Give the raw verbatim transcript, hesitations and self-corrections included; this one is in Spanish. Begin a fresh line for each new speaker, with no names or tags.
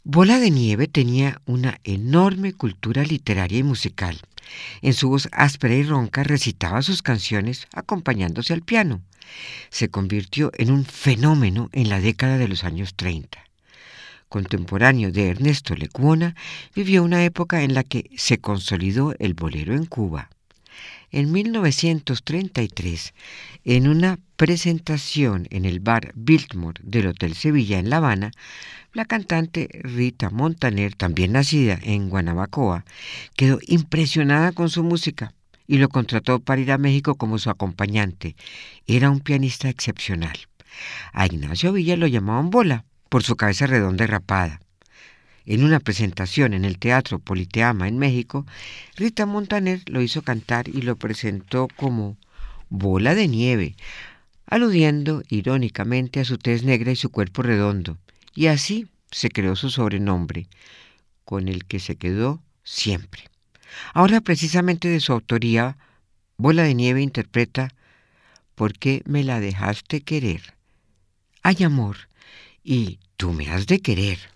Bola de Nieve tenía una enorme cultura literaria y musical. En su voz áspera y ronca recitaba sus canciones acompañándose al piano. Se convirtió en un fenómeno en la década de los años treinta. Contemporáneo de Ernesto Lecuona, vivió una época en la que se consolidó el bolero en Cuba. En mil novecientos treinta y tres, en una presentación en el bar Biltmore del Hotel Sevilla en La Habana, la cantante Rita Montaner, también nacida en Guanabacoa, quedó impresionada con su música y lo contrató para ir a México como su acompañante. Era un pianista excepcional. A Ignacio Villa lo llamaban Bola por su cabeza redonda y rapada. En una presentación en el Teatro Politeama en México, Rita Montaner lo hizo cantar y lo presentó como Bola de Nieve, aludiendo irónicamente a su tez negra y su cuerpo redondo, y así se creó su sobrenombre, con el que se quedó siempre. Ahora, precisamente de su autoría, Bola de Nieve interpreta ¿Por qué me la dejaste querer? Hay amor, y tú me has de querer.